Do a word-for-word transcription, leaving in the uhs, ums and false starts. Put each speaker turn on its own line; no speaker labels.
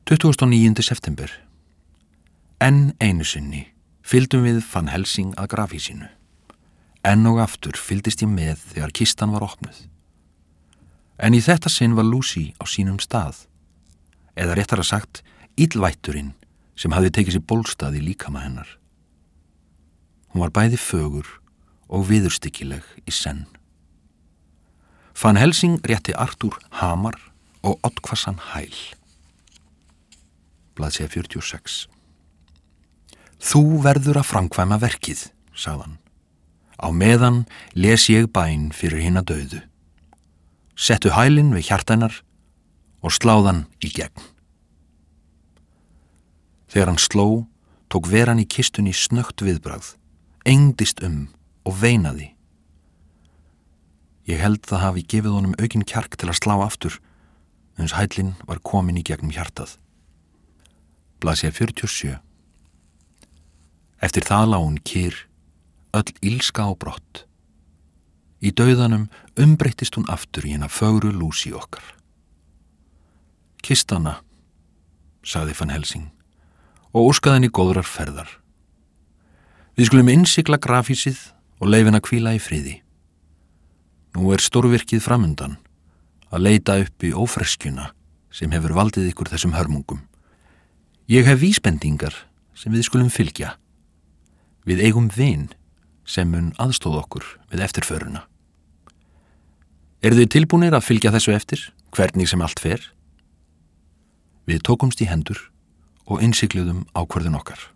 tuttugasta og níunda september. Enn einu sinni fylgdum við Van Helsing að grafhýsinu. Enn og aftur fylgdist ég með þegar kistan var opnuð. En í þetta sinn var Lucy á sínum stað, eða réttara sagt, illvætturinn sem hafði tekið sér bólstað í líkama hennar. Hún var bæði fögur og viðurstykkileg í senn. Van Helsing rétti Arthur hamar og oddhvassan hæl. Blaðsíða fjörutíu og sex. Þú verður að framkvæma verkið, sagði hann. Á meðan les ég bæn fyrir hina dauðu. Settu hælinn við hjartænar og sláðan í gegn. Þegar hann sló, tók veran í kistunni snöggt viðbragð, engdist um og veinaði. Ég held það hafi gefið honum aukinn kjark til að slá aftur, uns hællinn var komin í gegnum hjartað. Blaðsíða fjörutíu og sjö. Eftir það lá hún kyrr, öll illska á brott. Í dauðanum umbreyttist hún aftur í hina fögru Lucy okkar. Kistana, sagði Van Helsing, og óskaði henni góðrar ferðar. Við skulum innsigla grafhýsið og leyfa henni að hvíla í friði. Nú er stórvirkið framundan að leita upp í ófreskjuna sem hefur valdið ykkur þessum hörmungum. Ég hef vísbendingar sem við skulum fylgja. Við eigum vin sem mun aðstóða okkur við eftirföruna. Eru þið tilbúnir að fylgja þessu eftir, hvernig sem allt fer? Við tókumst í hendur og innsigluðum ákvörðun okkar.